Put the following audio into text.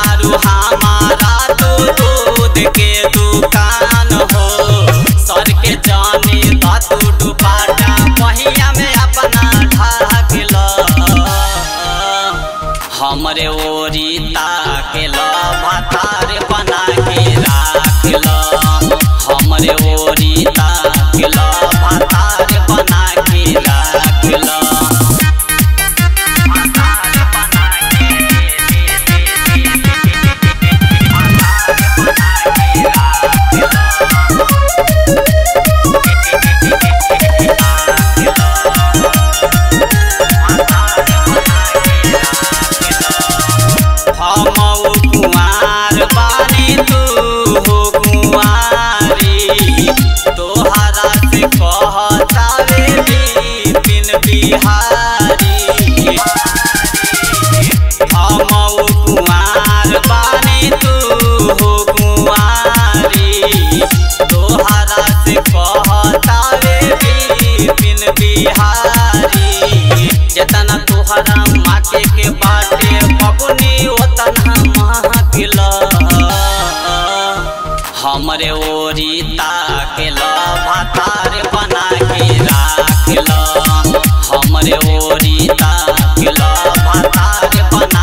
बारू हमारा तो दूध के दुकान हो। सर के जाने तू दुपाटा पहिया में अपना ढाकिल हमरे ओरी ताकिल भातार बना के राखिल हमरे ओरी ताकिल भातार बना के राखिल। कुमार बानी तू हो कुमारी तोहरा से कहतावे बिपिन बिहारी। हम कुमार बानी तू हो कुमारी तोहरा से कहतावे बिपिन बिहारी। जतना तोहरा माके के बाटे बबुनी ओतना महकिल हमरे ओरी ताकिल भातार बना के राखिल हमरे ओरी ताकिल भातार बना